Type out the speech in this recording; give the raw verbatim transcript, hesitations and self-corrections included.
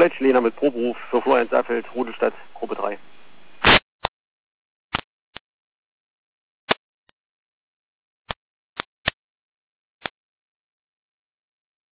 Leitsch, Lena mit Proberuf für Florian Saffeld, Rudelstadt, Gruppe drei.